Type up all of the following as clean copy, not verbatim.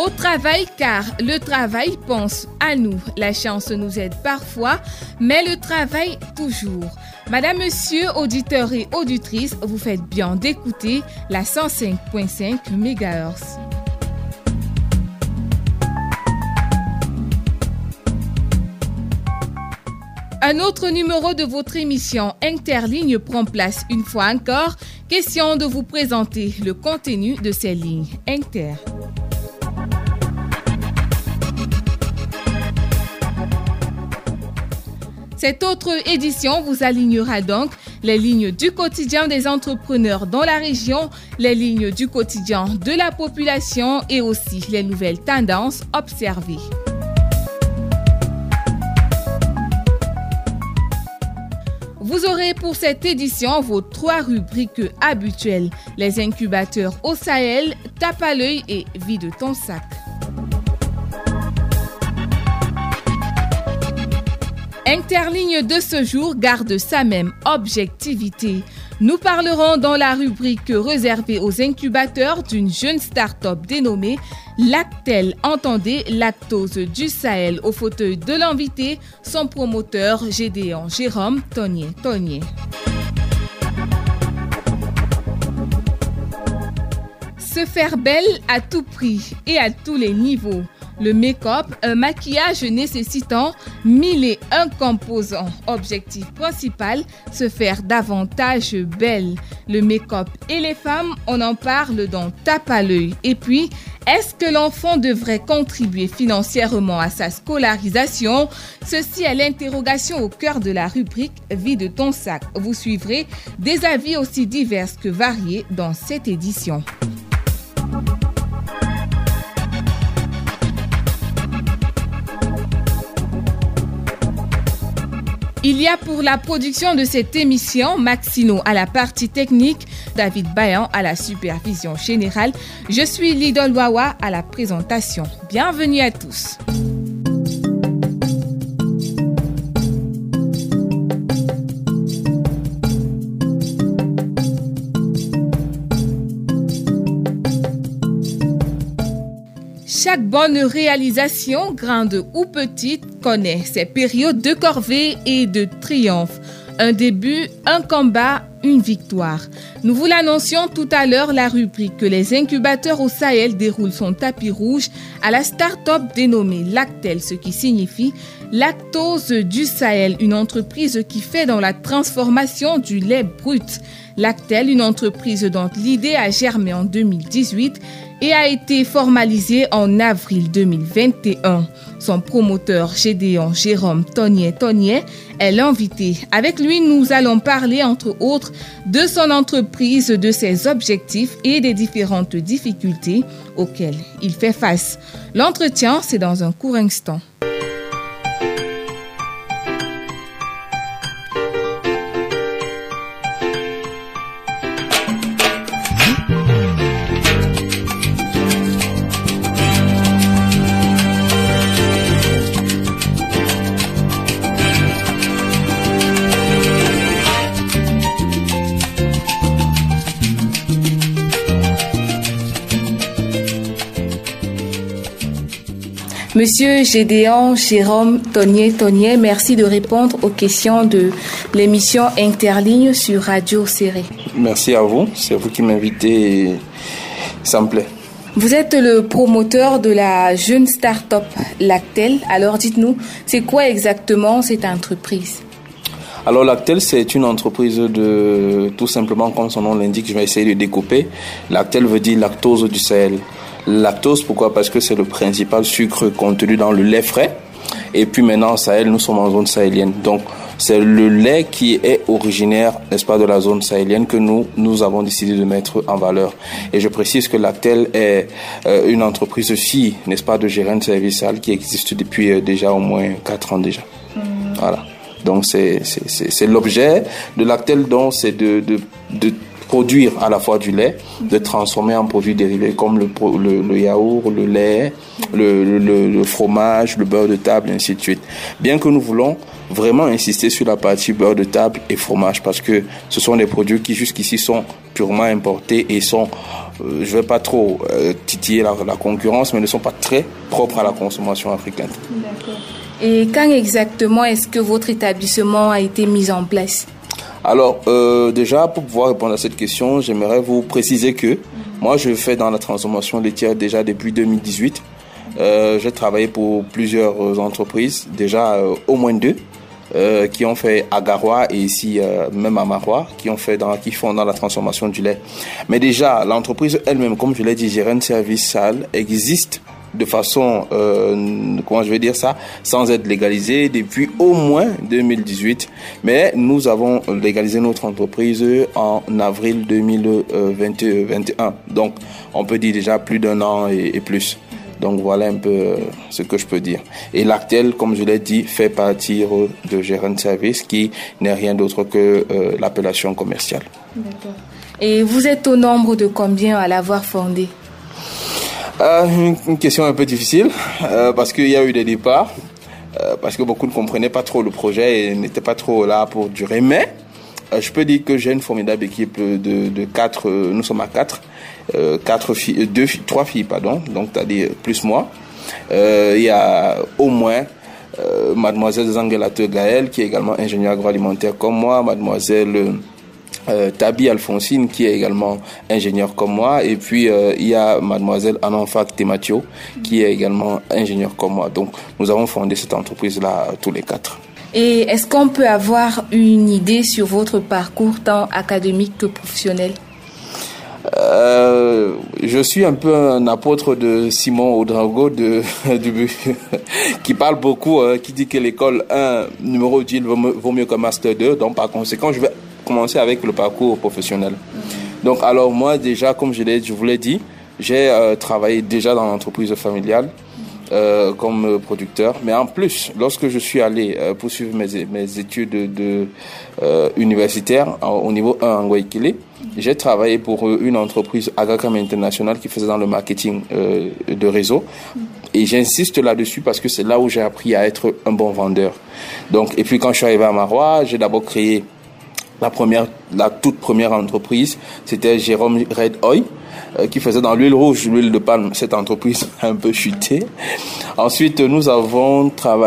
au travail car le travail pense à nous. La chance nous aide parfois, mais le travail toujours. Madame, monsieur, auditeurs et auditrices, vous faites bien d'écouter la 105.5 MHz. Un autre numéro de votre émission Interligne prend place une fois encore. Question de vous présenter le contenu de ces lignes Inter. Cette autre édition vous alignera donc les lignes du quotidien des entrepreneurs dans la région, les lignes du quotidien de la population et aussi les nouvelles tendances observées. Vous aurez pour cette édition vos 3 rubriques habituelles, les incubateurs au Sahel, tape à l'œil et vide ton sac. Interligne de ce jour garde sa même objectivité. Nous parlerons dans la rubrique réservée aux incubateurs d'une jeune start-up dénommée Lactel, entendez Lactose du Sahel. Au fauteuil de l'invité, son promoteur Gédéon Jérôme Tonnier. Se faire belle à tout prix et à tous les niveaux. Le make-up, un maquillage nécessitant 1001 composants. Objectif principal, se faire davantage belle. Le make-up et les femmes, on en parle dans Tape à l'œil. Et puis, est-ce que l'enfant devrait contribuer financièrement à sa scolarisation? Ceci est l'interrogation au cœur de la rubrique Vide ton sac. Vous suivrez des avis aussi divers que variés dans cette édition. Il y a pour la production de cette émission Maxino à la partie technique, David Bayan à la supervision générale. Je suis Lidol Wawa à la présentation. Bienvenue à tous. Chaque bonne réalisation, grande ou petite, connaît ses périodes de corvée et de triomphe. Un début, un combat, une victoire. Nous vous l'annoncions tout à l'heure, la rubrique que les incubateurs au Sahel déroulent son tapis rouge à la start-up dénommée Lactel, ce qui signifie Lactose du Sahel, une entreprise qui fait dans la transformation du lait brut. Lactel, une entreprise dont l'idée a germé en 2018 et a été formalisée en avril 2021. Son promoteur Gédéon Jérôme Tonnier est l'invité. Avec lui, nous allons parler entre autres de son entreprise, de ses objectifs et des différentes difficultés auxquelles il fait face. L'entretien, c'est dans un court instant. Monsieur Gédéon Jérôme Tonnier, merci de répondre aux questions de l'émission Interligne sur Radio Serré. Merci à vous, c'est vous qui m'invitez, ça me plaît. Vous êtes le promoteur de la jeune start-up Lactel. Alors dites-nous, c'est quoi exactement cette entreprise? Alors Lactel, c'est une entreprise de, tout simplement comme son nom l'indique, je vais essayer de découper. Lactel veut dire lactose du Sahel. Lactose, pourquoi? Parce que c'est le principal sucre contenu dans le lait frais. Et puis maintenant, au Sahel, nous sommes en zone sahélienne. Donc, c'est le lait qui est originaire, n'est-ce pas, de la zone sahélienne que nous avons décidé de mettre en valeur. Et je précise que Lactel est une entreprise fille, n'est-ce pas, de gérant de service sale qui existe depuis déjà au moins 4 ans déjà. Voilà. Donc, c'est l'objet de Lactel, donc, c'est de produire à la fois du lait, de transformer en produits dérivés comme le yaourt, le lait, le fromage, le beurre de table, et ainsi de suite. Bien que nous voulons vraiment insister sur la partie beurre de table et fromage parce que ce sont des produits qui jusqu'ici sont purement importés et sont je vais pas trop titiller la concurrence, mais ne sont pas très propres à la consommation africaine. D'accord. Et quand exactement est-ce que votre établissement a été mis en place? Alors, déjà, pour pouvoir répondre à cette question, j'aimerais vous préciser que moi, je fais dans la transformation laitière déjà depuis 2018. J'ai travaillé pour plusieurs entreprises, déjà au moins 2, qui ont fait à Garoua et ici même à Marois, qui font dans la transformation du lait. Mais déjà, l'entreprise elle-même, comme je l'ai dit, Gérène Service Sale, existe de façon, comment je vais dire ça, sans être légalisée depuis au moins 2018. Mais nous avons légalisé notre entreprise en avril 2021. Donc, on peut dire déjà plus d'1 an et plus. Donc, voilà un peu ce que je peux dire. Et Lactel, comme je l'ai dit, fait partie de Gérène Service, qui n'est rien d'autre que l'appellation commerciale. D'accord. Et vous êtes au nombre de combien à l'avoir fondé? Une question un peu difficile, parce qu'il y a eu des départs, parce que beaucoup ne comprenaient pas trop le projet et n'étaient pas trop là pour durer. Mais je peux dire que j'ai une formidable équipe de 4, nous sommes à 4, 3 filles, donc c'est-à-dire plus moi. Il y a au moins mademoiselle Zangelate Gaël, qui est également ingénieure agroalimentaire comme moi, mademoiselle Tabi Alphonsine, qui est également ingénieure comme moi, et puis il y a mademoiselle Ananfak Tematio, qui est également ingénieure comme moi. Donc nous avons fondé cette entreprise-là tous les 4. Et est-ce qu'on peut avoir une idée sur votre parcours tant académique que professionnel? Je suis un peu un apôtre de Simon Ouedraogo qui parle beaucoup, qui dit que l'école 1 numéro 10 vaut mieux qu'un master 2. Donc par conséquent, je vais commencer avec le parcours professionnel. Donc alors moi déjà, comme je vous l'ai dit, j'ai travaillé déjà dans l'entreprise familiale comme producteur. Mais en plus, lorsque je suis allé poursuivre mes études universitaires au niveau 1 en Guayaquil, j'ai travaillé pour une entreprise Agracam International qui faisait dans le marketing de réseau. Et j'insiste là-dessus parce que c'est là où j'ai appris à être un bon vendeur. Donc, et puis quand je suis arrivé à Marois, j'ai d'abord créé la toute première entreprise. C'était Jérôme Red Oil, qui faisait dans l'huile rouge, l'huile de palme. Cette entreprise a un peu chuté. Ensuite, nous avons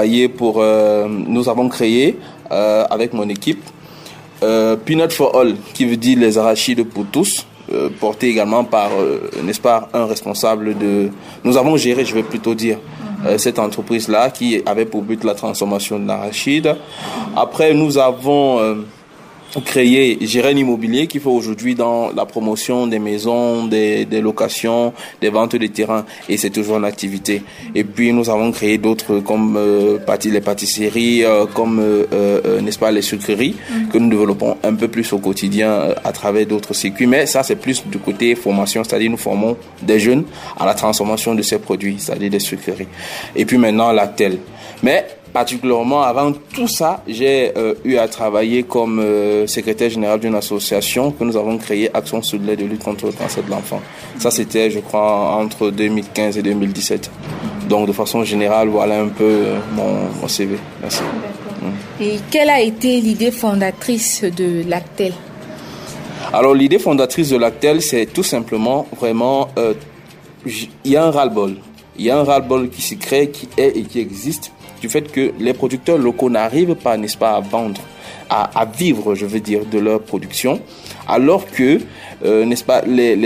créé avec mon équipe Peanut for All, qui veut dire les arachides pour tous, porté également par, n'est-ce pas, un responsable de... Nous avons géré, je vais plutôt dire, cette entreprise-là qui avait pour but la transformation de l'arachide. Après, nous avons créé Gérène Immobilier, qui fait aujourd'hui dans la promotion des maisons, des locations, des ventes de terrains, et c'est toujours en activité. Et puis nous avons créé d'autres comme les pâtisseries, comme n'est-ce pas, les sucreries, que nous développons un peu plus au quotidien à travers d'autres circuits. Mais ça, c'est plus du côté formation, c'est-à-dire nous formons des jeunes à la transformation de ces produits, c'est-à-dire des sucreries. Et puis maintenant Lactel. Mais particulièrement avant tout ça, j'ai eu à travailler comme secrétaire général d'une association que nous avons créée, Action sur le lait de lutte contre le cancer de l'enfant. Ça, c'était, je crois, entre 2015 et 2017. Donc, de façon générale, voilà un peu mon CV. Merci. Et quelle a été l'idée fondatrice de Lactel? Alors, l'idée fondatrice de Lactel, c'est tout simplement, vraiment, il y a un ras-le-bol. Il y a un ras-le-bol qui se crée, qui est et qui existe, du fait que les producteurs locaux n'arrivent pas, n'est-ce pas, à vendre, à vivre, je veux dire, de leur production, alors que, n'est-ce pas, les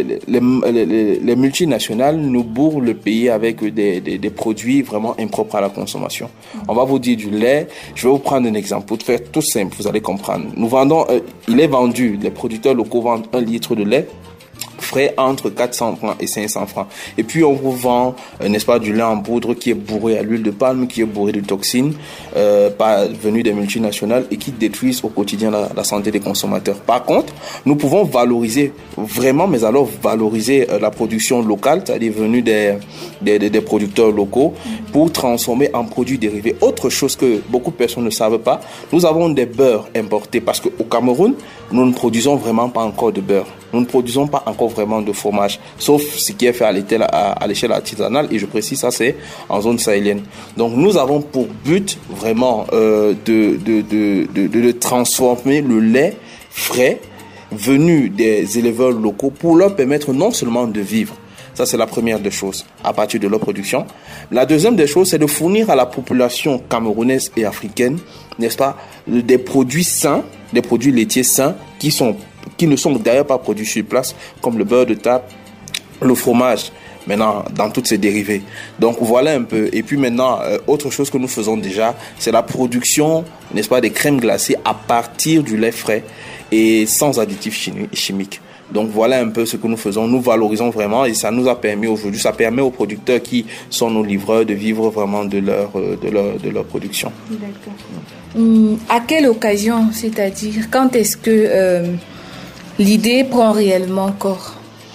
multinationales nous bourrent le pays avec des produits vraiment impropres à la consommation. On va vous dire du lait. Je vais vous prendre un exemple pour faire tout simple, vous allez comprendre. Nous vendons, il est vendu, les producteurs locaux vendent 1 litre de lait frais entre 400 francs et 500 francs. Et puis on vous vend, n'est-ce pas, du lait en poudre qui est bourré à l'huile de palme, qui est bourré de toxines venues des multinationales et qui détruisent au quotidien la santé des consommateurs. Par contre, nous pouvons valoriser vraiment, mais alors valoriser la production locale, c'est-à-dire venue des producteurs locaux, pour transformer en produits dérivés. Autre chose que beaucoup de personnes ne savent pas, nous avons des beurres importés parce qu'au Cameroun, nous ne produisons vraiment pas encore de beurre. Nous ne produisons pas encore vraiment de fromage, sauf ce qui est fait à l'échelle artisanale, et je précise, ça c'est en zone sahélienne. Donc nous avons pour but vraiment de transformer le lait frais venus des éleveurs locaux pour leur permettre non seulement de vivre. Ça, c'est la première des choses, à partir de leur production. La deuxième des choses, c'est de fournir à la population camerounaise et africaine, n'est-ce pas, des produits sains, des produits laitiers sains qui ne sont d'ailleurs pas produits sur place, comme le beurre de table, le fromage, maintenant, dans toutes ses dérivés. Donc, voilà un peu. Et puis maintenant, autre chose que nous faisons déjà, c'est la production, n'est-ce pas, des crèmes glacées à partir du lait frais et sans additifs chimiques. Donc, voilà un peu ce que nous faisons. Nous valorisons vraiment et ça nous a permis aujourd'hui, ça permet aux producteurs qui sont nos livreurs de vivre vraiment de leur production. D'accord. À quelle occasion, c'est-à-dire, quand est-ce que l'idée prend réellement corps?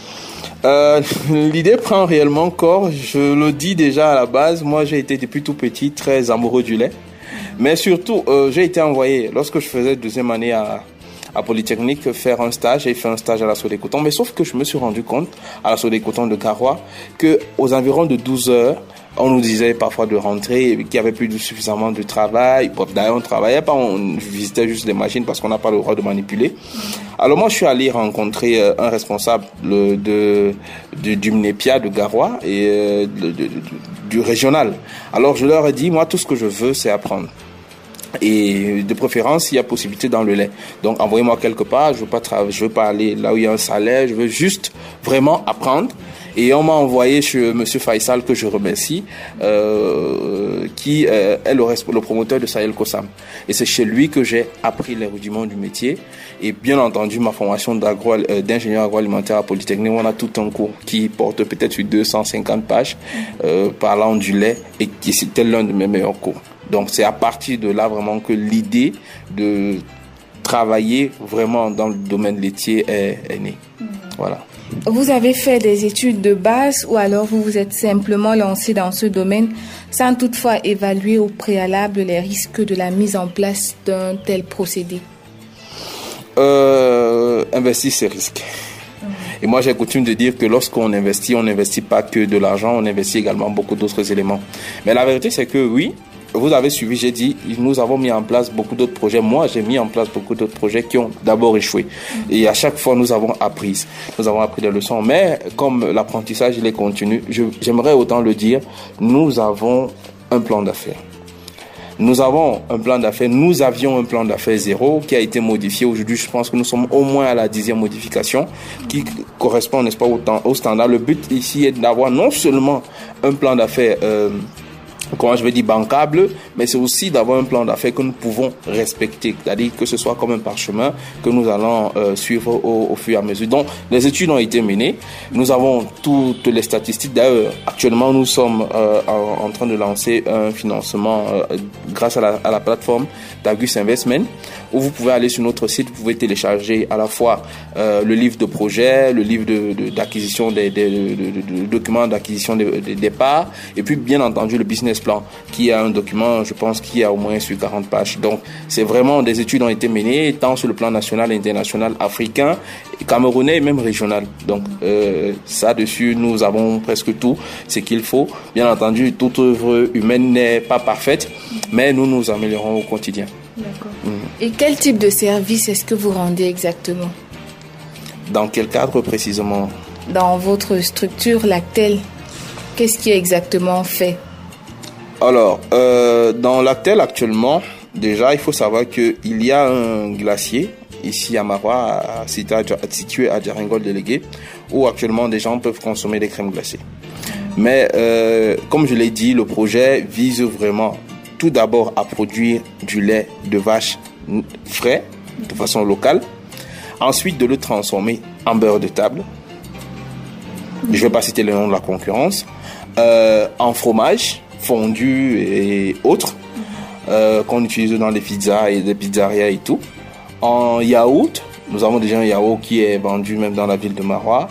L'idée prend réellement corps. Je le dis déjà à la base. Moi, j'ai été depuis tout petit très amoureux du lait. Mais surtout, j'ai été envoyé, lorsque je faisais deuxième année à Polytechnique, faire un stage. J'ai fait un stage à la Sodécoton. Mais sauf que je me suis rendu compte, à la Sodécoton de Garoua, qu'aux environs de 12 heures, on nous disait parfois de rentrer, qu'il n'y avait plus suffisamment de travail. D'ailleurs, on ne travaillait pas, on visitait juste les machines parce qu'on n'a pas le droit de manipuler. Alors moi, je suis allé rencontrer un responsable du MNEPIA de Garoua et du régional. Alors je leur ai dit, moi, tout ce que je veux, c'est apprendre. Et de préférence, il y a possibilité dans le lait. Donc, envoyez-moi quelque part. Je veux pas aller là où il y a un salaire. Je veux juste vraiment apprendre. Et on m'a envoyé chez Monsieur Faisal, que je remercie, qui est le promoteur de Sahel Kosam. Et c'est chez lui que j'ai appris les rudiments du métier. Et bien entendu, ma formation d'ingénieur agroalimentaire à Polytechnique, on a tout un cours qui porte peut-être sur 250 pages parlant du lait et qui c'était l'un de mes meilleurs cours. Donc c'est à partir de là vraiment que l'idée de travailler vraiment dans le domaine laitier est née. Voilà. Vous avez fait des études de base ou alors vous vous êtes simplement lancé dans ce domaine sans toutefois évaluer au préalable les risques de la mise en place d'un tel procédé? Investir, c'est risqué. Et moi, j'ai coutume de dire que lorsqu'on investit, on n'investit pas que de l'argent, on investit également beaucoup d'autres éléments. Mais la vérité, c'est que oui, vous avez suivi, j'ai dit, nous avons mis en place beaucoup d'autres projets. Moi, j'ai mis en place beaucoup d'autres projets qui ont d'abord échoué. Et à chaque fois, nous avons appris des leçons. Mais comme l'apprentissage, il est continu, j'aimerais autant le dire, nous avons un plan d'affaires. Nous avions un plan d'affaires 0 qui a été modifié. Aujourd'hui, je pense que nous sommes au moins à la 10e modification qui correspond, n'est-ce pas, au standard. Le but ici est d'avoir non seulement un plan d'affaires bancable, mais c'est aussi d'avoir un plan d'affaires que nous pouvons respecter, c'est-à-dire que ce soit comme un parchemin que nous allons suivre au fur et à mesure. Donc, les études ont été menées, nous avons toutes les statistiques. D'ailleurs, actuellement, nous sommes en train de lancer un financement grâce à la plateforme d'Agus Investment, où vous pouvez aller sur notre site, vous pouvez télécharger à la fois le livre de projet, le livre d'acquisition des documents d'acquisition des parts, et puis bien entendu le business plan, qui est un document, je pense, qui a au moins sur 40 pages. Donc, c'est vraiment, des études ont été menées, tant sur le plan national, international, africain, camerounais et même régional. Donc, ça dessus, nous avons presque tout ce qu'il faut. Bien entendu, toute œuvre humaine n'est pas parfaite, mais nous nous améliorons au quotidien. D'accord. Et quel type de service est-ce que vous rendez exactement? Dans quel cadre précisément? Dans votre structure Lactel, qu'est-ce qui est exactement fait? Alors, dans Lactel actuellement, déjà, il faut savoir qu'il y a un glacier ici à Marois, situé à Djaringol délégué, où actuellement des gens peuvent consommer des crèmes glacées. Mais comme je l'ai dit, le projet vise vraiment tout d'abord à produire du lait de vache frais, de façon locale. Ensuite, de le transformer en beurre de table. Je ne vais pas citer le nom de la concurrence. En fromage fondu et autres, qu'on utilise dans les pizzas et les pizzerias et tout. En yaourt, nous avons déjà un yaourt qui est vendu même dans la ville de Marois.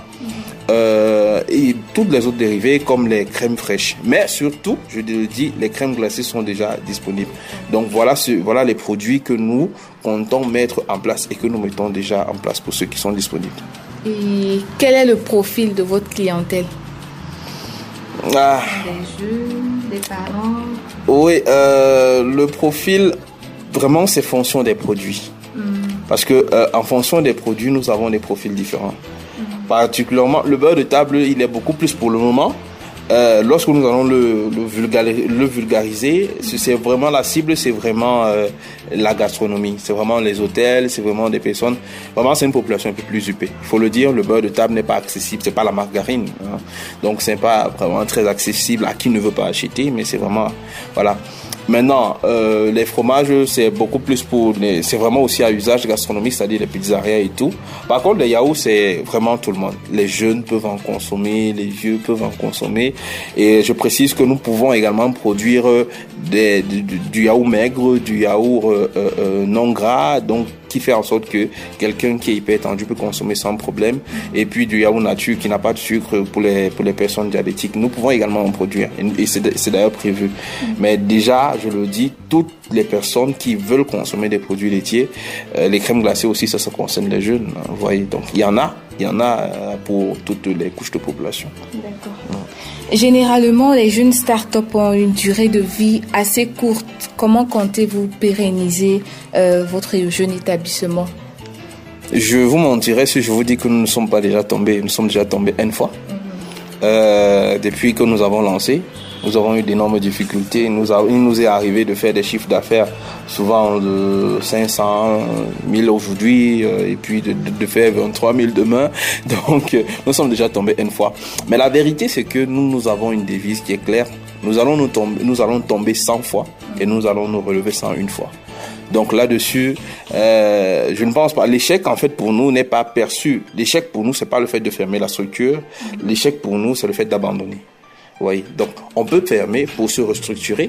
Et toutes les autres dérivés comme les crèmes fraîches. Mais surtout, je le dis, les crèmes glacées sont déjà disponibles. Donc voilà les produits que nous comptons mettre en place et que nous mettons déjà en place pour ceux qui sont disponibles. Et quel est le profil de votre clientèle? Des jeunes, des parents? Oui, le profil, vraiment, c'est fonction des produits. Parce que en fonction des produits, nous avons des profils différents. Particulièrement, le beurre de table, il est beaucoup plus pour le moment. Lorsque nous allons le vulgariser, c'est vraiment la cible, c'est vraiment la gastronomie, c'est vraiment les hôtels, c'est vraiment des personnes. Vraiment, c'est une population un peu plus huppée. Il faut le dire, le beurre de table n'est pas accessible, c'est pas la margarine, hein. Donc c'est pas vraiment très accessible à qui ne veut pas acheter, mais c'est vraiment voilà. Maintenant, les fromages, c'est beaucoup plus c'est vraiment aussi à usage gastronomique, c'est-à-dire les pizzerias et tout. Par contre, les yaourts, c'est vraiment tout le monde. Les jeunes peuvent en consommer, les vieux peuvent en consommer. Et je précise que nous pouvons également produire du yaourt maigre, du yaourt non gras, donc qui fait en sorte que quelqu'un qui est hypertendu peut consommer sans problème. Et puis du yaourt nature qui n'a pas de sucre pour les personnes diabétiques. Nous pouvons également en produire. Et c'est d'ailleurs prévu. Mais déjà, je le dis, toutes les personnes qui veulent consommer des produits laitiers, les crèmes glacées aussi, ça concerne les jeunes. Vous voyez, donc il y en a pour toutes les couches de population. D'accord. Généralement, les jeunes start-up ont une durée de vie assez courte. Comment comptez-vous pérenniser votre jeune établissement? Je vous mentirais si je vous dis que nous ne sommes pas déjà tombés. Nous sommes déjà tombés une fois. Depuis que nous avons lancé, nous avons eu d'énormes difficultés. Il nous est arrivé de faire des chiffres d'affaires souvent de 500 000 aujourd'hui et puis de faire 23 000 demain. Donc, nous sommes déjà tombés une fois. Mais la vérité, c'est que nous avons une devise qui est claire. Nous allons tomber 100 fois et nous allons nous relever 101 fois. Donc là-dessus, je ne pense pas. L'échec, en fait, pour nous, n'est pas perçu. L'échec, pour nous, c'est pas le fait de fermer la structure. L'échec, pour nous, c'est le fait d'abandonner. Oui, donc on peut fermer pour se restructurer,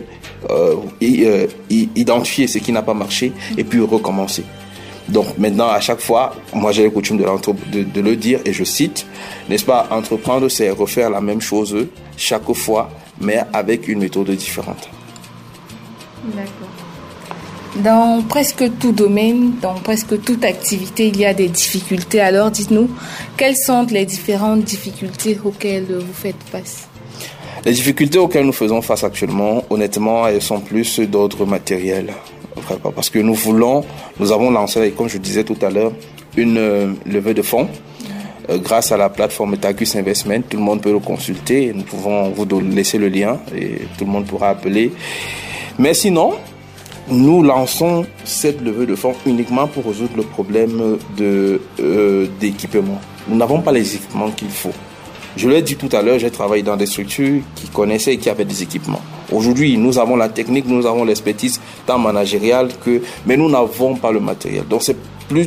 identifier ce qui n'a pas marché et puis recommencer. Donc maintenant, à chaque fois, moi j'ai le coutume de le dire et je cite, n'est-ce pas, entreprendre c'est refaire la même chose chaque fois, mais avec une méthode différente. D'accord. Dans presque tout domaine, dans presque toute activité, il y a des difficultés. Alors dites-nous, quelles sont les différentes difficultés auxquelles vous faites face ? Les difficultés auxquelles nous faisons face actuellement, honnêtement, elles sont plus d'ordre matériel. Parce que nous avons lancé, comme je disais tout à l'heure, une levée de fonds. Grâce à la plateforme Tagus Investment, tout le monde peut le consulter. Nous pouvons vous laisser le lien et tout le monde pourra appeler. Mais sinon, nous lançons cette levée de fonds uniquement pour résoudre le problème d'équipement. Nous n'avons pas les équipements qu'il faut. Je l'ai dit tout à l'heure, j'ai travaillé dans des structures qui connaissaient et qui avaient des équipements. Aujourd'hui, nous avons la technique, nous avons l'expertise tant managériale mais nous n'avons pas le matériel. Donc c'est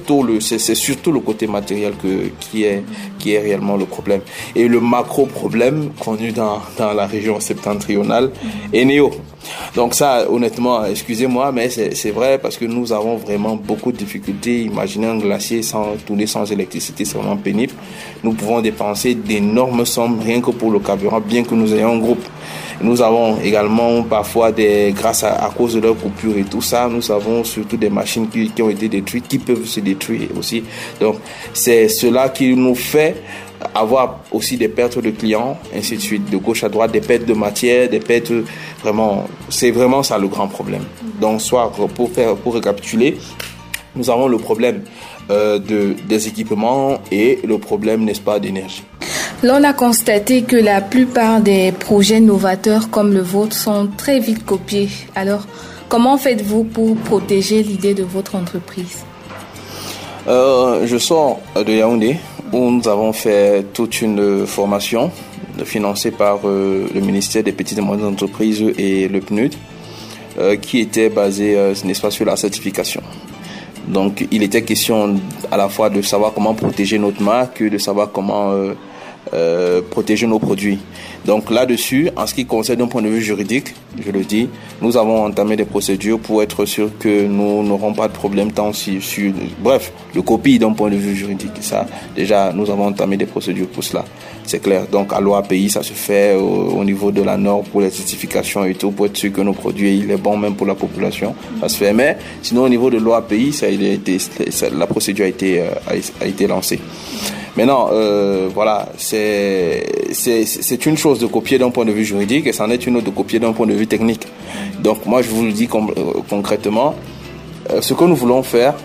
surtout le côté matériel qui est réellement le problème. Et le macro problème connu dans la région septentrionale est Néo. Donc ça, honnêtement, excusez-moi, mais c'est vrai parce que nous avons vraiment beaucoup de difficultés. Imaginez un glacier tourner sans électricité, c'est vraiment pénible. Nous pouvons dépenser d'énormes sommes rien que pour le carburant, bien que nous ayons un groupe. Nous avons également parfois grâce à cause de leur coupure et tout ça, nous avons surtout des machines qui ont été détruites, qui peuvent se détruire aussi. Donc c'est cela qui nous fait avoir aussi des pertes de clients, ainsi de suite, de gauche à droite, des pertes de matière, des pertes vraiment, c'est vraiment ça le grand problème. Donc pour récapituler, nous avons le problème des équipements et le problème, n'est-ce pas, d'énergie. L'on a constaté que la plupart des projets novateurs comme le vôtre sont très vite copiés. Alors, comment faites-vous pour protéger l'idée de votre entreprise ? Je sors de Yaoundé où nous avons fait toute une formation financée par le ministère des Petites et Moyennes Entreprises et le PNUD qui était basée, n'est-ce pas, sur la certification. Donc, il était question à la fois de savoir comment protéger notre marque, de savoir comment protéger nos produits. Donc là-dessus, en ce qui concerne d'un point de vue juridique, je le dis, nous avons entamé des procédures pour être sûr que nous n'aurons pas de problème bref, le copie d'un point de vue juridique. Ça, déjà, nous avons entamé des procédures pour cela. C'est clair. Donc, à l'OAPI, ça se fait au niveau de la norme pour les certifications et tout, pour être sûr que nos produits, il est bon même pour la population. Ça se fait. Mais sinon, au niveau de l'OAPI, la procédure a été lancée. Maintenant, voilà, c'est une chose de copier d'un point de vue juridique et c'en est une autre de copier d'un point de vue technique. Donc, moi, je vous le dis concrètement, ce que nous voulons faire,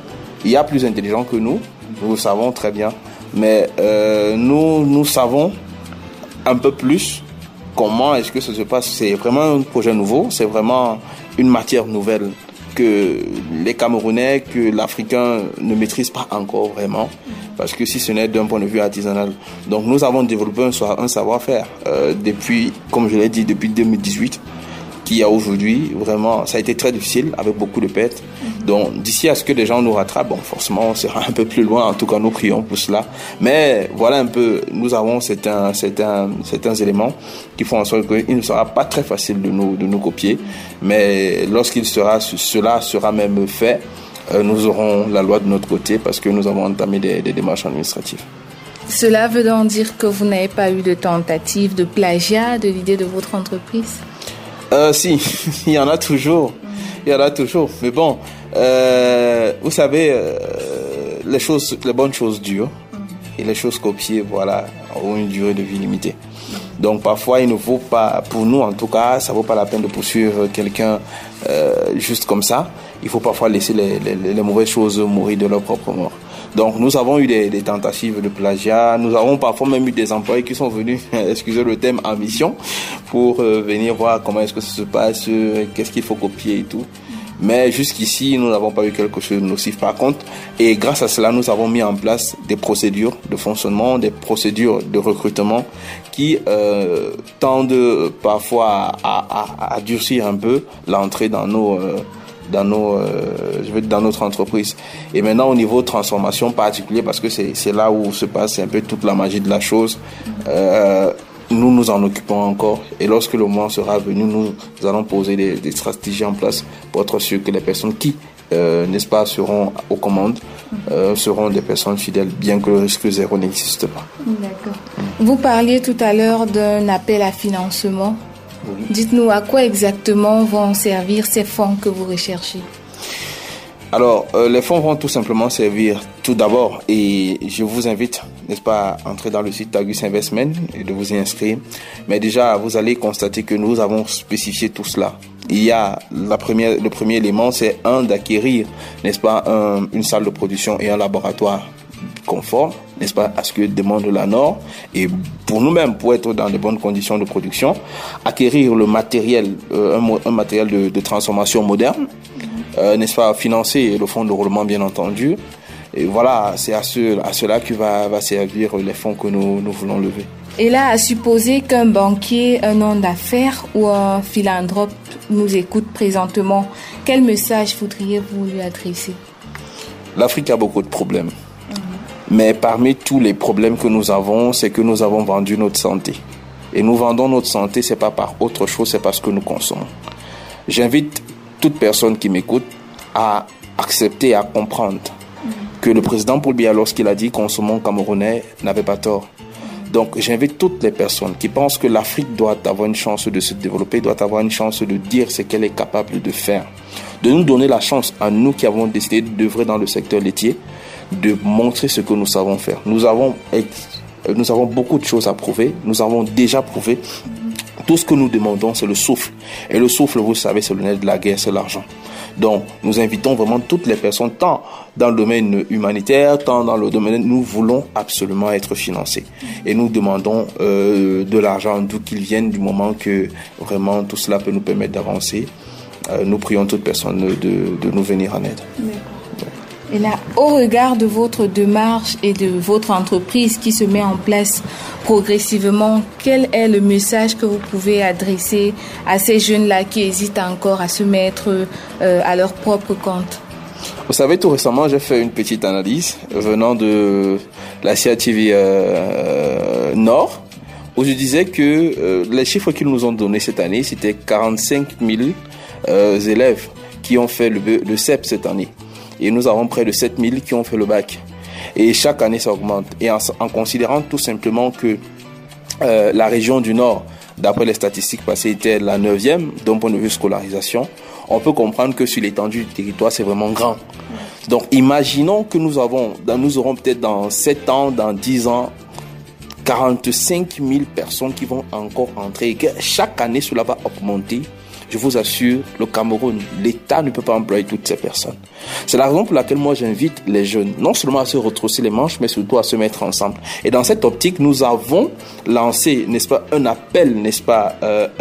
Il y a plus intelligent que nous le savons très bien. Mais nous savons un peu plus comment est-ce que ça se passe. C'est vraiment un projet nouveau, c'est vraiment une matière nouvelle que les Camerounais, que l'Africain ne maîtrise pas encore vraiment, parce que si ce n'est d'un point de vue artisanal. Donc nous avons développé un savoir-faire depuis, comme je l'ai dit, depuis 2018, qui a aujourd'hui, vraiment, ça a été très difficile, avec beaucoup de pertes. Donc d'ici à ce que les gens nous rattrapent, bon, forcément on sera un peu plus loin, en tout cas nous prions pour cela. Mais voilà un peu, nous avons certains éléments qui font en sorte qu'il ne sera pas très facile de nous copier, mais cela sera même fait, nous aurons la loi de notre côté parce que nous avons entamé des démarches administratives. Cela veut donc dire que vous n'avez pas eu de tentative de plagiat de l'idée de votre entreprise? Si, il y en a toujours. Mais bon, vous savez, les bonnes choses durent et les choses copiées, voilà, ont une durée de vie limitée. Donc parfois, il ne vaut pas, pour nous en tout cas, ça ne vaut pas la peine de poursuivre quelqu'un juste comme ça. Il faut parfois laisser les mauvaises choses mourir de leur propre mort. Donc nous avons eu des tentatives de plagiat, nous avons parfois même eu des employés qui sont venus, excusez le thème, en mission pour venir voir comment est-ce que ça se passe, qu'est-ce qu'il faut copier et tout. Mais jusqu'ici, nous n'avons pas eu quelque chose de nocif par contre. Et grâce à cela, nous avons mis en place des procédures de fonctionnement, des procédures de recrutement qui tendent parfois à durcir un peu l'entrée dans notre entreprise. Et maintenant au niveau transformation particulier, parce que c'est là où se passe un peu toute la magie de la chose, nous nous en occupons encore, et lorsque le moment sera venu, nous allons poser des stratégies en place pour être sûr que les personnes qui n'est-ce pas, seront aux commandes, seront des personnes fidèles, bien que le risque zéro n'existe pas. D'accord. Vous parliez tout à l'heure d'un appel à financement. Oui. Dites-nous à quoi exactement vont servir ces fonds que vous recherchez? Alors, les fonds vont tout simplement servir tout d'abord, et je vous invite, n'est-ce pas, à entrer dans le site Tagus Investment et de vous y inscrire. Mais déjà, vous allez constater que nous avons spécifié tout cela. Il y a le premier élément, c'est d'acquérir, n'est-ce pas, une salle de production et un laboratoire conforme, n'est-ce pas, à ce que demande la norme, et pour nous-mêmes, pour être dans de bonnes conditions de production, acquérir le matériel, un matériel de transformation moderne, n'est-ce pas, financer le fonds de roulement bien entendu, et voilà, c'est à cela que va servir les fonds que nous voulons lever. Et là, à supposer qu'un banquier, un homme d'affaires ou un philanthrope nous écoute présentement, quel message voudriez-vous lui adresser? L'Afrique a beaucoup de problèmes. Mais parmi tous les problèmes que nous avons, c'est que nous avons vendu notre santé. Et nous vendons notre santé, c'est pas par autre chose, c'est parce que nous consommons. J'invite toute personne qui m'écoute à accepter, à comprendre que le président Paul Biya, lorsqu'il a dit « consommons camerounais », n'avait pas tort. Donc j'invite toutes les personnes qui pensent que l'Afrique doit avoir une chance de se développer, doit avoir une chance de dire ce qu'elle est capable de faire, de nous donner la chance à nous qui avons décidé d'œuvrer dans le secteur laitier, de montrer ce que nous savons faire. Nous avons beaucoup de choses à prouver, nous avons déjà prouvé. Tout ce que nous demandons, c'est le souffle. Et le souffle, vous savez, c'est le nerf de la guerre, c'est l'argent. Donc, nous invitons vraiment toutes les personnes, tant dans le domaine humanitaire, tant dans le domaine... Nous voulons absolument être financés. Et nous demandons de l'argent, d'où qu'il vienne, du moment que vraiment tout cela peut nous permettre d'avancer. Nous prions toute personne de nous venir en aide. Et là, au regard de votre démarche et de votre entreprise qui se met en place progressivement, quel est le message que vous pouvez adresser à ces jeunes-là qui hésitent encore à se mettre à leur propre compte? Vous savez, tout récemment, j'ai fait une petite analyse venant de la CATV Nord, où je disais que les chiffres qu'ils nous ont donnés cette année, c'était 45 000 élèves qui ont fait le CEP cette année. Et nous avons près de 7 000 qui ont fait le bac. Et chaque année, ça augmente. Et en considérant tout simplement que la région du Nord, d'après les statistiques passées, était la 9e d'un point de vue scolarisation, on peut comprendre que sur l'étendue du territoire, c'est vraiment grand. Donc, imaginons que nous aurons peut-être dans 7 ans, dans 10 ans, 45 000 personnes qui vont encore entrer et que chaque année, cela va augmenter je vous assure, le Cameroun, l'État ne peut pas employer toutes ces personnes. C'est la raison pour laquelle moi j'invite les jeunes, non seulement à se retrousser les manches, mais surtout à se mettre ensemble. Et dans cette optique, nous avons lancé, n'est-ce pas, un appel, n'est-ce pas,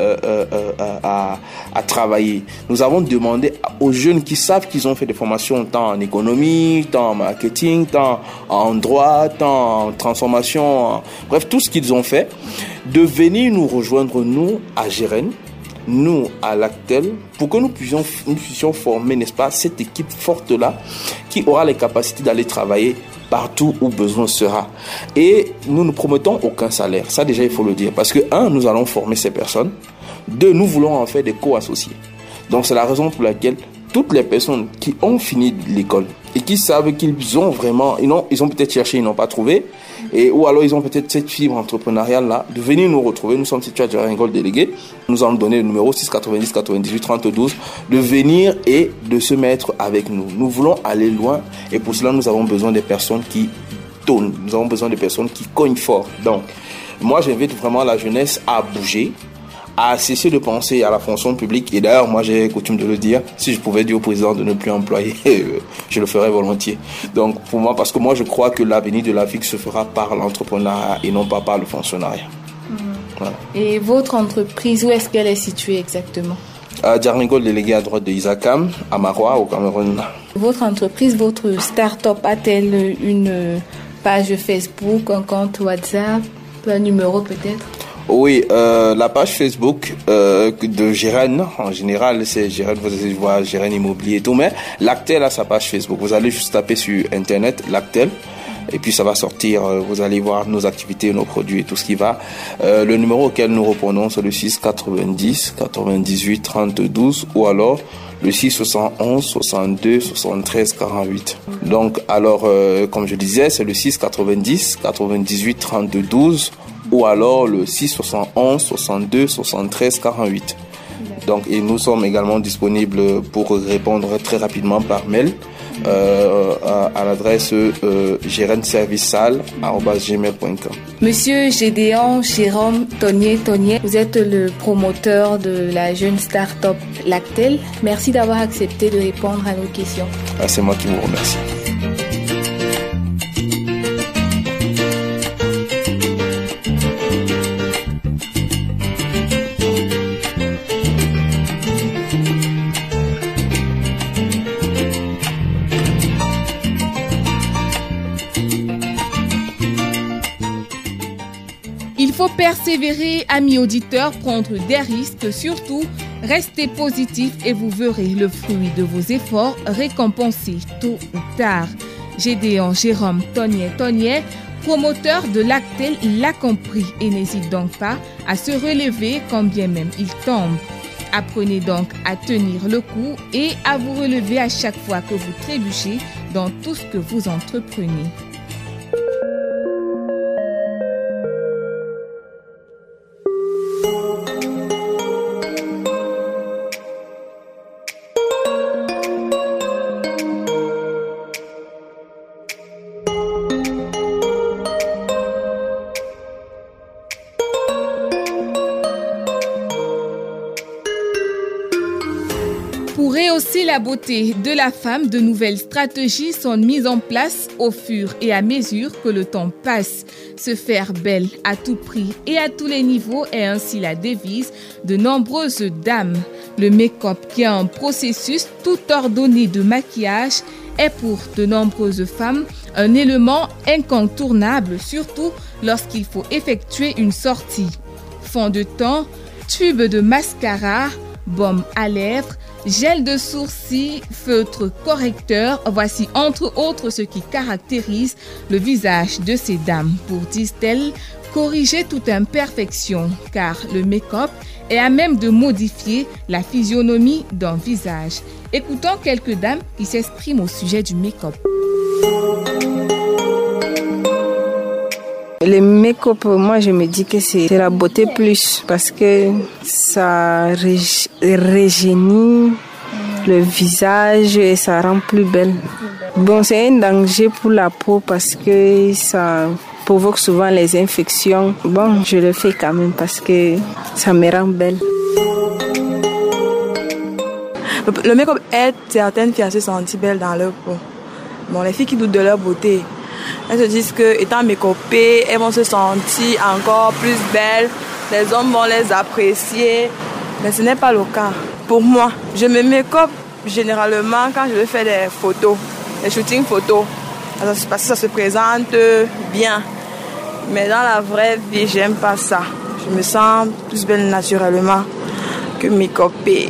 à travailler. Nous avons demandé aux jeunes qui savent qu'ils ont fait des formations tant en économie, tant en marketing, tant en droit, tant en transformation, bref, tout ce qu'ils ont fait, de venir nous rejoindre, nous, à Géren, nous, à l'Actel, pour que nous puissions former, n'est-ce pas, cette équipe forte-là, qui aura les capacités d'aller travailler partout où besoin sera. Et nous ne promettons aucun salaire. Ça, déjà, il faut le dire. Parce que, un, nous allons former ces personnes. Deux, nous voulons en faire des co-associés. Donc, c'est la raison pour laquelle toutes les personnes qui ont fini l'école et qui savent qu'ils ont vraiment, ils ont peut-être cherché, ils n'ont pas trouvé, ou alors ils ont peut-être cette fibre entrepreneuriale là, de venir nous retrouver. Nous sommes situés à Djaringol délégué. Nous allons donner le numéro 690 98 30 12, de venir et de se mettre avec nous. Nous voulons aller loin et pour cela nous avons besoin des personnes qui tonnent. Nous avons besoin des personnes qui cognent fort. Donc, moi j'invite vraiment la jeunesse à bouger, à cesser de penser à la fonction publique. Et d'ailleurs, moi, j'ai coutume de le dire, si je pouvais dire au président de ne plus employer, je le ferais volontiers. Donc, pour moi, parce que moi, je crois que l'avenir de l'Afrique se fera par l'entrepreneuriat et non pas par le fonctionnariat. Voilà. Et votre entreprise, où est-ce qu'elle est située exactement? À Djaringol, délégué à droite de Isakam, à Maroua, au Cameroun. Votre entreprise, votre start-up a-t-elle une page Facebook, un compte WhatsApp, un numéro peut-être? Oui, la page Facebook de Géren, en général, c'est Géren, vous allez voir Géren Immobilier et tout, mais l'Actel a sa page Facebook. Vous allez juste taper sur Internet, l'Actel, et puis ça va sortir, vous allez voir nos activités, nos produits et tout ce qui va. Le numéro auquel nous répondons, c'est le 6 90 98 30 12, ou alors le 6 71 62 73 48. Donc, alors, comme je disais, c'est le 6 90 98 30 12, ou alors le 6 71 62 73 48. Donc, et nous sommes également disponibles pour répondre très rapidement par mail à l'adresse gerenservicesal@gmail.com. Monsieur Gédéon Jérôme Tonnier, vous êtes le promoteur de la jeune start-up L'Actel. Merci d'avoir accepté de répondre à nos questions. C'est moi qui vous remercie. Il faut persévérer, amis auditeurs, prendre des risques, surtout restez positif et vous verrez le fruit de vos efforts récompensé tôt ou tard. Gédéon Jérôme Tonnier, promoteur de l'Actel, l'a compris et n'hésite donc pas à se relever quand bien même il tombe. Apprenez donc à tenir le coup et à vous relever à chaque fois que vous trébuchez dans tout ce que vous entreprenez. Pour rehausser la beauté de la femme, de nouvelles stratégies sont mises en place au fur et à mesure que le temps passe. Se faire belle à tout prix et à tous les niveaux est ainsi la devise de nombreuses dames. Le make-up, qui est un processus tout ordonné de maquillage, est pour de nombreuses femmes un élément incontournable, surtout lorsqu'il faut effectuer une sortie. Fond de teint, tube de mascara, baume à lèvres, gel de sourcils, feutre correcteur, voici entre autres ce qui caractérise le visage de ces dames. Pour, disent-elles, corriger toute imperfection, car le make-up est à même de modifier la physionomie d'un visage. Écoutons quelques dames qui s'expriment au sujet du make-up. Le make-up, moi je me dis que c'est la beauté plus parce que ça rajeunit le visage et ça rend plus belle. Bon, c'est un danger pour la peau parce que ça provoque souvent les infections. Bon, je le fais quand même parce que ça me rend belle. le make-up aide certaines filles à se sentir belles dans leur peau. Bon, les filles qui doutent de leur beauté, elles se disent que étant make-upées, elles vont se sentir encore plus belles. Les hommes vont les apprécier. Mais ce n'est pas le cas. Pour moi, je me make-up généralement quand je veux faire des photos, des shootings photos. Parce que ça se présente bien. Mais dans la vraie vie, j'aime pas ça. Je me sens plus belle naturellement que make-upée.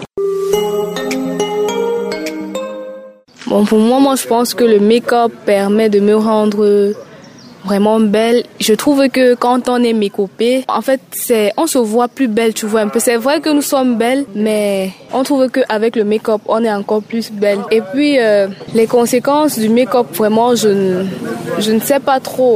Bon, pour moi, je pense que le make-up permet de me rendre vraiment belle. Je trouve que quand on est make-upé, en fait, on se voit plus belle, tu vois un peu. C'est vrai que nous sommes belles, mais on trouve qu'avec le make-up, on est encore plus belle. Et puis, les conséquences du make-up, vraiment, je ne sais pas trop.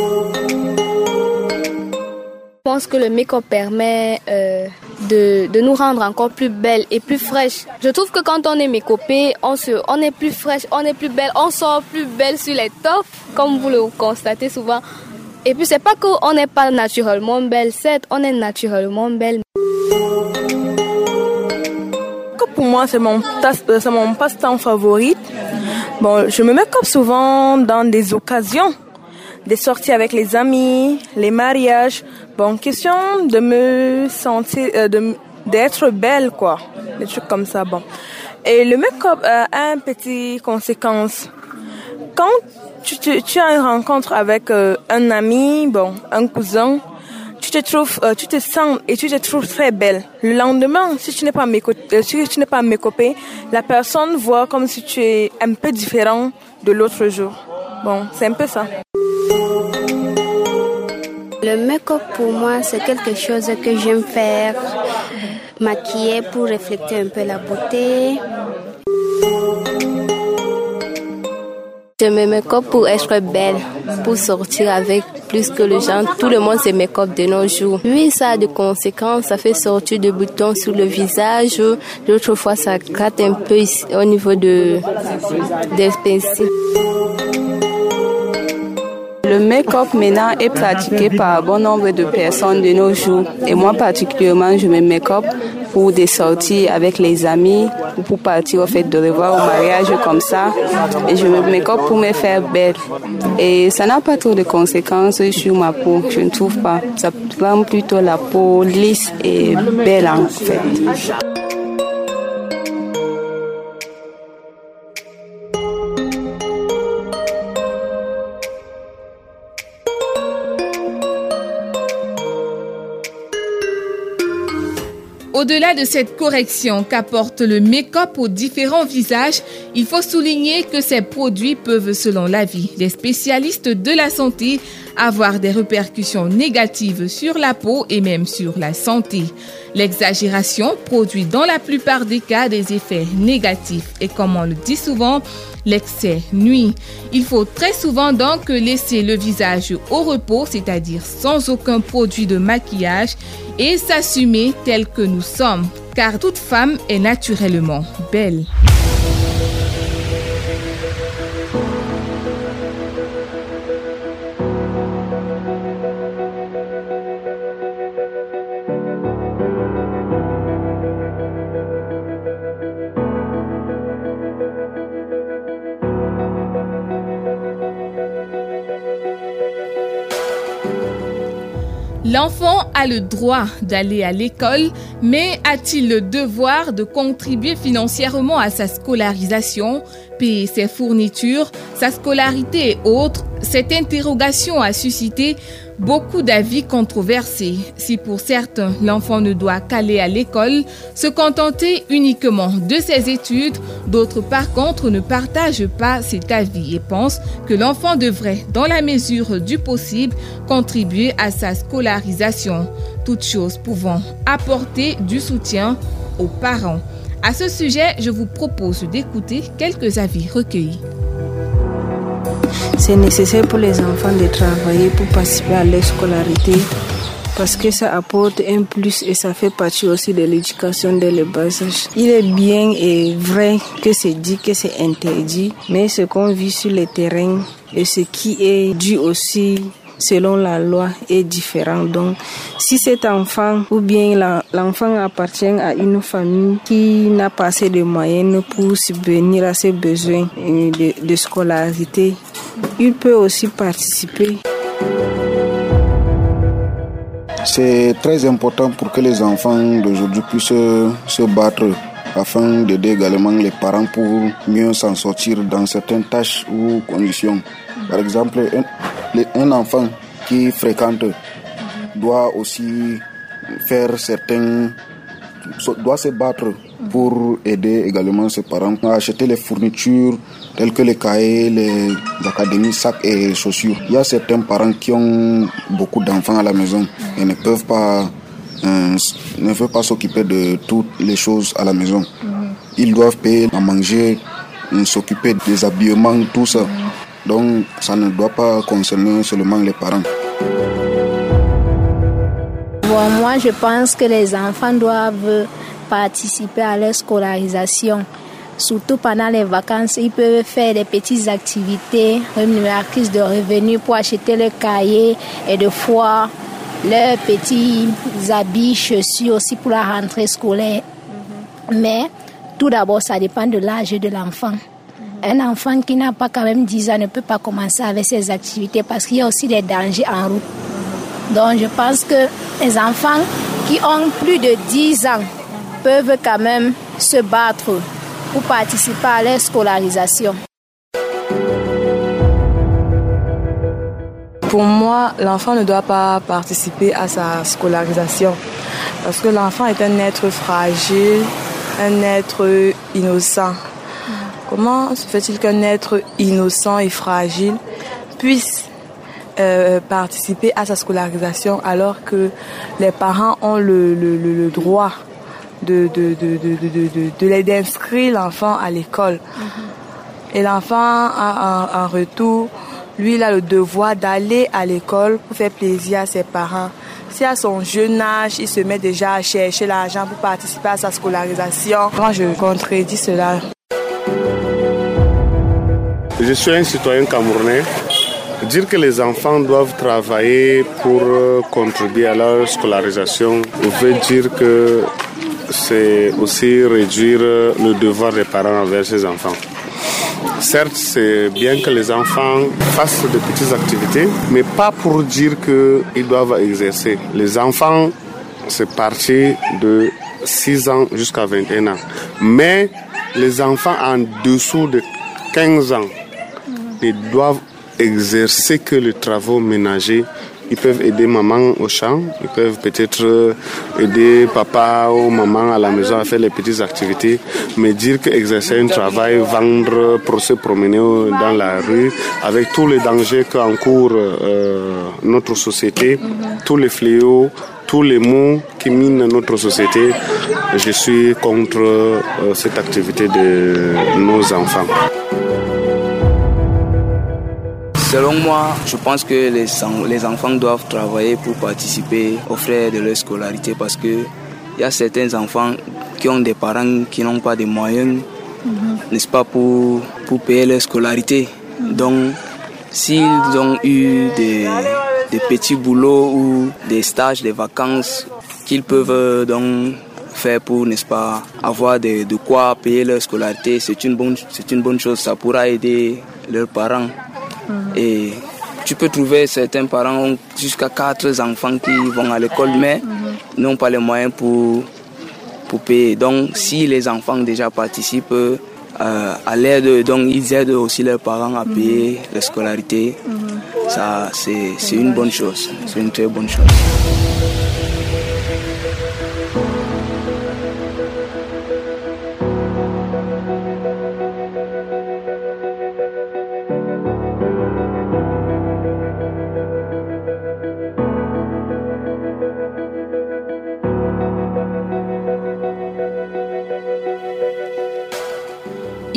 Je pense que le make-up permet de nous rendre encore plus belles et plus fraîches. Je trouve que quand on est make-upé, on est plus fraîche, on est plus belle, on sort plus belle sur les tops, comme vous le constatez souvent. Et puis c'est pas qu'on n'est pas naturellement belle, certes, on est naturellement belle. Pour moi, c'est mon passe-temps favori. Bon, je me make-up souvent dans des occasions, des sorties avec les amis, les mariages. Bon, question de me sentir, d'être belle, quoi. Des trucs comme ça, bon. Et le make-up a une petite conséquence. Quand tu as une rencontre avec un ami, bon, un cousin, tu te sens et tu te trouves très belle. Le lendemain, si tu n'es pas make-upée, la personne voit comme si tu es un peu différent de l'autre jour. Bon, c'est un peu ça. Le make-up pour moi, c'est quelque chose que j'aime faire, maquiller pour refléter un peu la beauté. Je me make-up pour être belle, pour sortir avec plus que les gens. Tout le monde se make-up de nos jours. Oui, ça a des conséquences, ça fait sortir des boutons sur le visage. D'autres fois, ça gratte un peu ici, au niveau des pensées. Le make-up maintenant est pratiqué par bon nombre de personnes de nos jours. Et moi particulièrement, je me make-up pour des sorties avec les amis ou pour partir au fait de revoir au mariage comme ça. Et je me make-up pour me faire belle. Et ça n'a pas trop de conséquences sur ma peau, je ne trouve pas. Ça rend plutôt la peau lisse et belle en fait. Au-delà de cette correction qu'apporte le make-up aux différents visages, il faut souligner que ces produits peuvent, selon l'avis des spécialistes de la santé, avoir des répercussions négatives sur la peau et même sur la santé. L'exagération produit dans la plupart des cas des effets négatifs et comme on le dit souvent, l'excès nuit. Il faut très souvent donc laisser le visage au repos, c'est-à-dire sans aucun produit de maquillage et s'assumer tel que nous sommes, car toute femme est naturellement belle. L'enfant a le droit d'aller à l'école, mais a-t-il le devoir de contribuer financièrement à sa scolarisation, payer ses fournitures, sa scolarité et autres? Cette interrogation a suscité beaucoup d'avis controversés. Si pour certains, l'enfant ne doit qu'aller à l'école, se contenter uniquement de ses études, d'autres par contre ne partagent pas cet avis et pensent que l'enfant devrait, dans la mesure du possible, contribuer à sa scolarisation, toutes choses pouvant apporter du soutien aux parents. À ce sujet, je vous propose d'écouter quelques avis recueillis. C'est nécessaire pour les enfants de travailler pour participer à leur scolarité parce que ça apporte un plus et ça fait partie aussi de l'éducation dès le bas âge. Il est bien et vrai que c'est dit que c'est interdit, mais ce qu'on vit sur le terrain et ce qui est dû aussi selon la loi est différent. Donc, si cet enfant ou bien l'enfant appartient à une famille qui n'a pas assez de moyens pour subvenir à ses besoins de scolarité, il peut aussi participer. C'est très important pour que les enfants d'aujourd'hui puissent se battre afin d'aider également les parents pour mieux s'en sortir dans certaines tâches ou conditions. Par exemple, un enfant qui fréquente doit aussi doit se battre pour aider également ses parents à acheter les fournitures telles que les cahiers, les académies, sacs et chaussures. Il y a certains parents qui ont beaucoup d'enfants à la maison et ne peuvent pas s'occuper de toutes les choses à la maison. Ils doivent payer à manger, s'occuper des habillements, tout ça. Donc ça ne doit pas concerner seulement les parents. Bon, moi, je pense que les enfants doivent participer à leur scolarisation. Surtout pendant les vacances, ils peuvent faire des petites activités rémunératrices de revenus pour acheter le cahier et de fois leurs petits habits, chaussures aussi pour la rentrée scolaire. Mais tout d'abord, ça dépend de l'âge de l'enfant. Un enfant qui n'a pas quand même 10 ans ne peut pas commencer avec ses activités parce qu'il y a aussi des dangers en route. Donc je pense que les enfants qui ont plus de 10 ans peuvent quand même se battre pour participer à leur scolarisation. Pour moi, l'enfant ne doit pas participer à sa scolarisation parce que l'enfant est un être fragile, un être innocent. Comment se fait-il qu'un être innocent et fragile puisse participer à sa scolarisation alors que les parents ont le droit d'inscrire l'enfant à l'école. Et l'enfant, en retour, lui, il a le devoir d'aller à l'école pour faire plaisir à ses parents. Si à son jeune âge, il se met déjà à chercher l'argent pour participer à sa scolarisation, moi je contredis cela. Je suis un citoyen camerounais. Dire que les enfants doivent travailler pour contribuer à leur scolarisation veut dire que c'est aussi réduire le devoir des parents envers ses enfants. Certes, c'est bien que les enfants fassent de petites activités, mais pas pour dire qu'ils doivent exercer. Les enfants, c'est parti de 6 ans jusqu'à 21 ans. Mais les enfants en dessous de 15 ans, ils doivent exercer que les travaux ménagers. Ils peuvent aider maman au champ, ils peuvent peut-être aider papa ou maman à la maison à faire les petites activités, mais dire qu'exercer un travail, vendre, pour se promener dans la rue, avec tous les dangers qu'encourt notre société, tous les fléaux, tous les maux qui minent notre société, je suis contre cette activité de nos enfants. Selon moi, je pense que les enfants doivent travailler pour participer aux frais de leur scolarité parce que il y a certains enfants qui ont des parents qui n'ont pas de moyens, n'est-ce pas, pour payer leur scolarité. Donc, s'ils ont eu des petits boulots ou des stages, des vacances qu'ils peuvent donc faire pour, n'est-ce pas, avoir de quoi payer leur scolarité, c'est une bonne chose. Ça pourra aider leurs parents. Et tu peux trouver certains parents ont jusqu'à 4 enfants qui vont à l'école mais n'ont pas les moyens pour payer. Donc si les enfants déjà participent à l'aide, donc ils aident aussi leurs parents à payer la scolarité. Ça c'est une bonne chose, c'est une très bonne chose.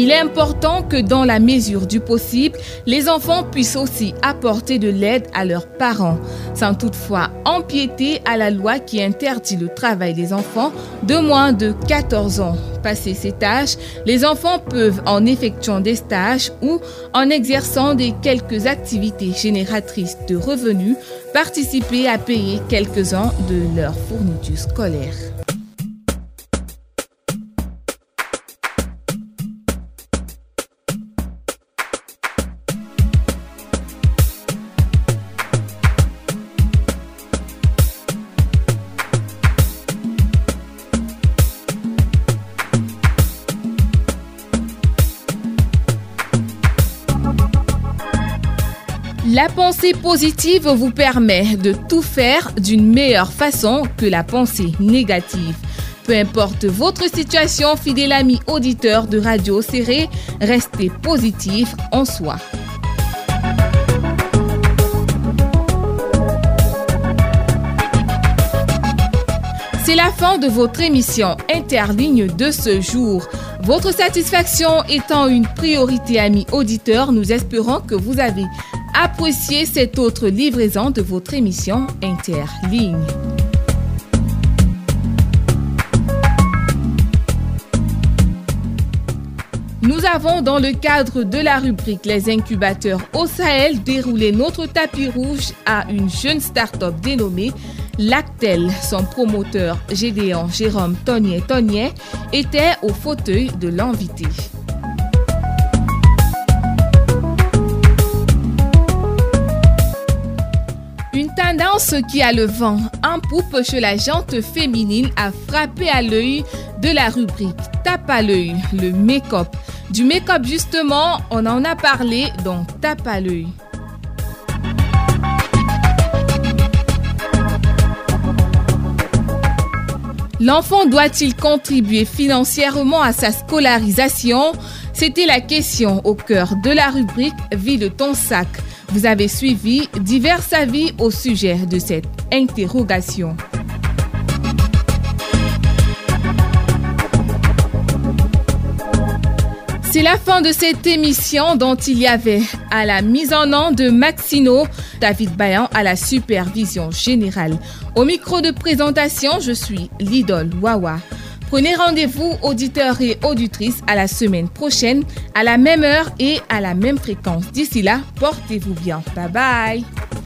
Il est important que dans la mesure du possible, les enfants puissent aussi apporter de l'aide à leurs parents, sans toutefois empiéter à la loi qui interdit le travail des enfants de moins de 14 ans. Passé cet âge, les enfants peuvent, en effectuant des stages ou en exerçant des quelques activités génératrices de revenus, participer à payer quelques-uns de leurs fournitures scolaires. La pensée positive vous permet de tout faire d'une meilleure façon que la pensée négative. Peu importe votre situation, fidèle ami auditeur de Radio Serré, restez positif en soi. C'est la fin de votre émission Interligne de ce jour. Votre satisfaction étant une priorité, amis auditeurs, nous espérons que vous avez apprécié cette autre livraison de votre émission Interligne. Nous avons, dans le cadre de la rubrique Les incubateurs au Sahel, déroulé notre tapis rouge à une jeune start-up dénommée Lactel. Son promoteur, Gédéon Jérôme Tonier, était au fauteuil de l'invité. Une tendance qui a le vent en poupe chez la gente féminine a frappé à l'œil de la rubrique Tape à l'œil, le make-up. Du make-up justement, on en a parlé dans Tape à l'œil. L'enfant doit-il contribuer financièrement à sa scolarisation? C'était la question au cœur de la rubrique Vie de ton sac. Vous avez suivi divers avis au sujet de cette interrogation. C'est la fin de cette émission dont il y avait à la mise en onde de Maxino, David Bayan à la supervision générale. Au micro de présentation, je suis l'idole Wawa. Prenez rendez-vous, auditeurs et auditrices, à la semaine prochaine, à la même heure et à la même fréquence. D'ici là, portez-vous bien. Bye bye.